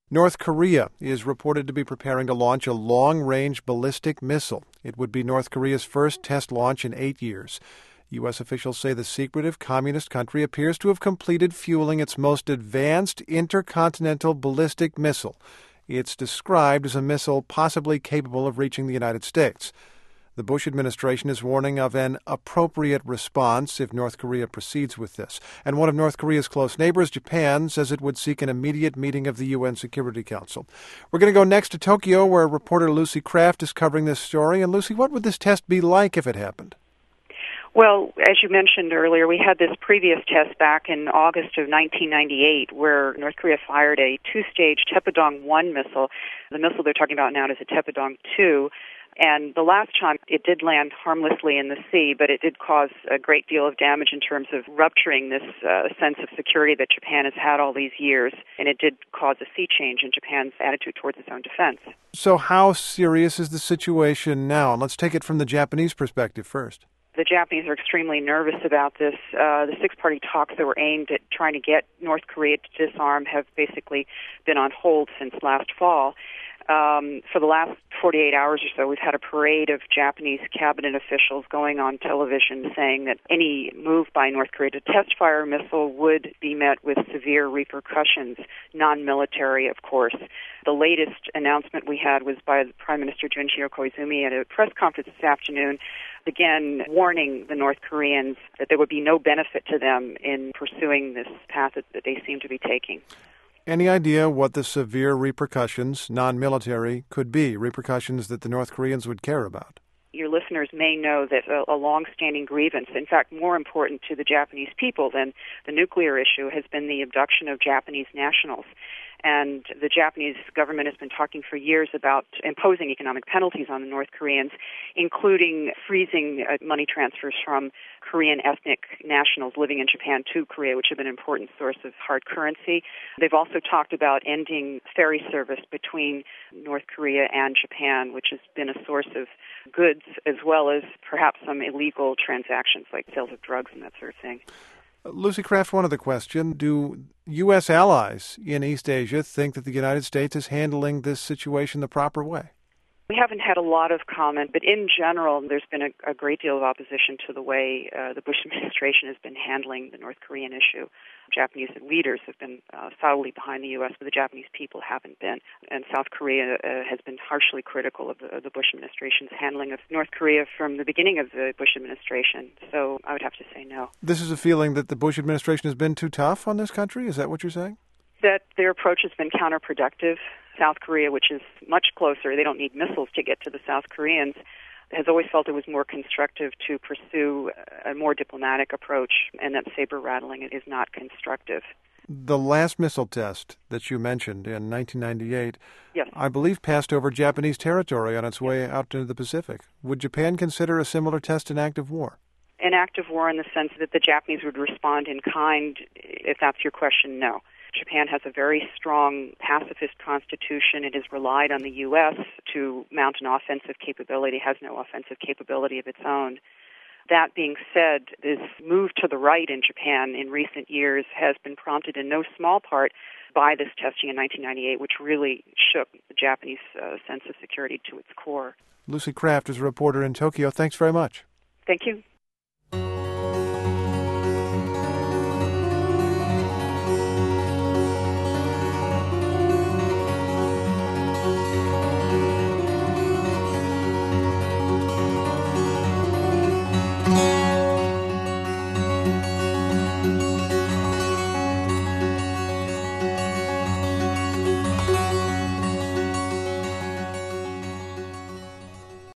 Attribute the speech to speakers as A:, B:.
A: North Korea is reported to be preparing to launch a long-range ballistic missile. It would be North Korea's first test launch in 8 years. U.S. officials say the secretive communist country appears to have completed fueling its most advanced intercontinental ballistic missile. It's described as a missile possibly capable of reaching the United States. The Bush administration is warning of an appropriate response if North Korea proceeds with this. And one of North Korea's close neighbors, Japan, says it would seek an immediate meeting of the UN Security Council. We're going to go next to Tokyo, where reporter Lucy Kraft is covering this story. And Lucy, what would this test be like if it happened?
B: Well, as you mentioned earlier, we had this previous test back in August of 1998 where North Korea fired a two-stage Taepodong-1 missile. The missile they're talking about now is a Taepodong-2. And the last time it did land harmlessly in the sea, but it did cause a great deal of damage in terms of rupturing this sense of security that Japan has had all these years. And it did cause a sea change in Japan's attitude towards its own defense.
A: So how serious is the situation now? And let's take it from the Japanese perspective first.
B: The Japanese are extremely nervous about this. The six-party talks that were aimed at trying to get North Korea to disarm have basically been on hold since last fall. For the last 48 hours or so, we've had a parade of Japanese cabinet officials going on television saying that any move by North Korea to test fire a missile would be met with severe repercussions, non-military, of course. The latest announcement we had was by Prime Minister Junichiro Koizumi at a press conference this afternoon, again warning the North Koreans that there would be no benefit to them in pursuing this path that they seem to be taking.
A: Any idea what the severe repercussions, non-military, could be, repercussions that the North Koreans would care about?
B: Your listeners may know that a long-standing grievance, in fact more important to the Japanese people than the nuclear issue, has been the abduction of Japanese nationals. And the Japanese government has been talking for years about imposing economic penalties on the North Koreans, including freezing money transfers from Korean ethnic nationals living in Japan to Korea, which have been an important source of hard currency. They've also talked about ending ferry service between North Korea and Japan, which has been a source of goods as well as perhaps some illegal transactions like sales of drugs and that sort of thing.
A: Lucy Kraft, one other question. Do U.S. allies in East Asia think that the United States is handling this situation the proper way?
B: We haven't had a lot of comment, but in general, there's been a great deal of opposition to the way the Bush administration has been handling the North Korean issue. Japanese leaders have been solidly behind the U.S., but the Japanese people haven't been. And South Korea has been harshly critical of the Bush administration's handling of North Korea from the beginning of the Bush administration. So I would have to say no.
A: This is a feeling that the Bush administration has been too tough on this country? Is that what you're saying?
B: That their approach has been counterproductive. South Korea, which is much closer, they don't need missiles to get to the South Koreans, has always felt it was more constructive to pursue a more diplomatic approach, and that saber-rattling is not constructive.
A: The last missile test that you mentioned in 1998,
B: yes,
A: I believe passed over Japanese territory on its way out into the Pacific. Would Japan consider a similar test an act of war?
B: An act of war in the sense that the Japanese would respond in kind, if that's your question, no. Japan has a very strong pacifist constitution. It has relied on the U.S. to mount an offensive capability. It has no offensive capability of its own. That being said, this move to the right in Japan in recent years has been prompted in no small part by this testing in 1998, which really shook the Japanese sense of security to its core.
A: Lucy Kraft is a reporter in Tokyo. Thanks very much.
B: Thank you.